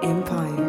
Empire.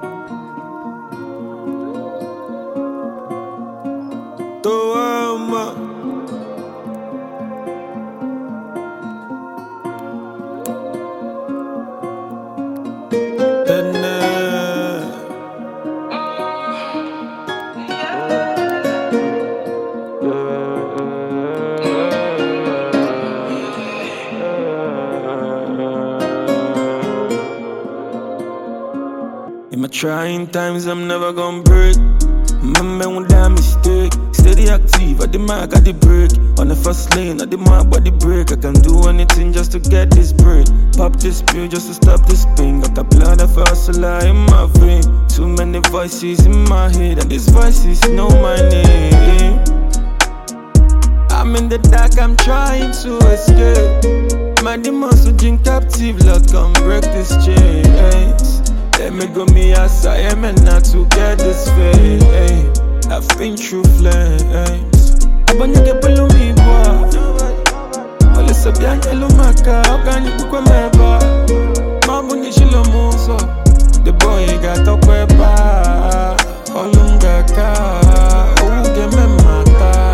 In my trying times, I'm never gonna break. My man won't die mistake. Steady active, at the mark, at the break. On the first lane, at the mark, but the break. I can do anything just to get this break. Pop this pill just to stop this pain. Got a blood of hustler in my vein. Too many voices in my head, and these voices know my name. I'm in the dark, I'm trying to escape. My demons are in captive, Lord, come break this chains. Let me go me as I am and not to get this fame. I've been through flames. But you get below me, boy. All is a bien yellow maca. How can you cook a meba? Mabuni shilo muso. The boy got a queba. Olunga ka. Uge me mata.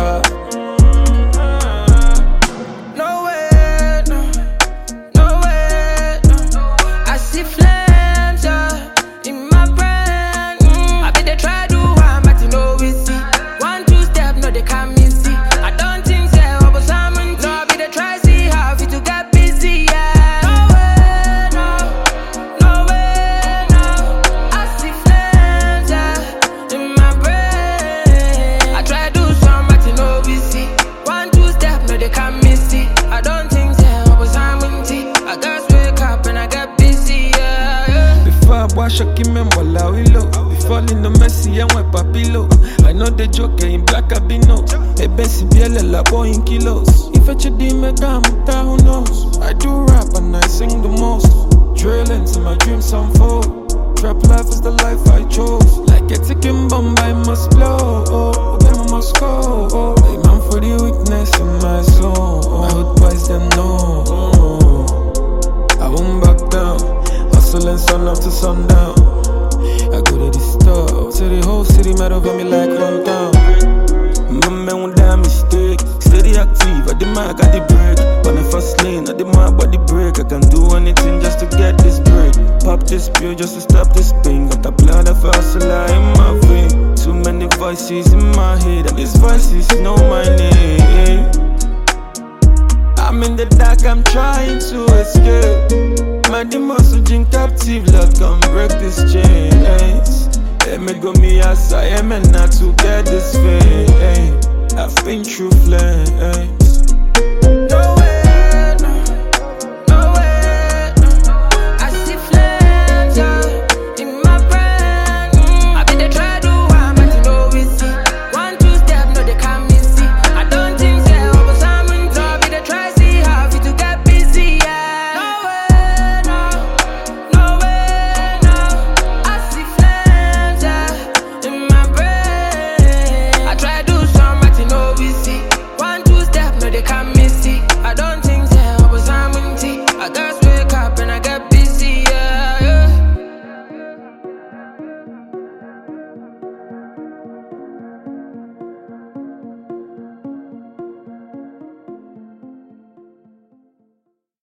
No way, no way, no. I see flames. Shocking me while we low. We fall in the messy and wipe a pillow. I know the joker in black albino. A Bessie Biela la boy in kilos. If I should be me down, who knows? I do rap and I sing the most. Drilling to my dreams unfold. Trap life is the life I chose. Like a ticking bomb, I must blow. Then I must go. A man for the weakness in my soul. My hood boys them know. I won't back down. Hustling sun up to sundown. I go to the store, so the whole city mad over me like rundown. My man won't die mistake. Steady active, at the mark, at the break. On the first lane, at the mark, but the break. I can do anything just to get this break. Pop this pill just to stop this pain. Got a blood of hustler in my vein. Too many voices in my head, and these voices know my name. I'm in the dark, I'm trying to escape. My demons are in captive, Lord, come break this chains. Let me go me as I am and not to get this fame. I've been through